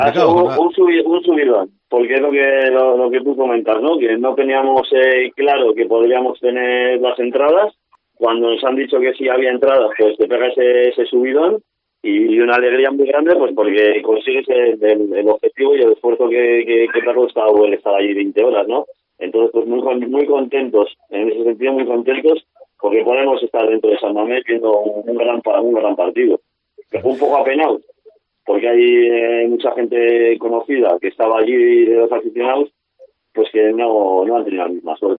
Ha sido complicado, José. un subidón, porque es lo que tú comentas, ¿no? Que no teníamos claro que podríamos tener las entradas. Cuando nos han dicho que sí había entradas, pues te pega ese subidón y una alegría muy grande, pues porque consigues el objetivo y el esfuerzo que te ha costado el estar allí 20 horas, ¿no? Entonces, pues muy contentos, en ese sentido muy contentos, porque podemos estar dentro de San Mamés viendo un gran partido. Que fue un poco apenado, porque hay mucha gente conocida que estaba allí de los aficionados, pues que no han tenido la misma suerte.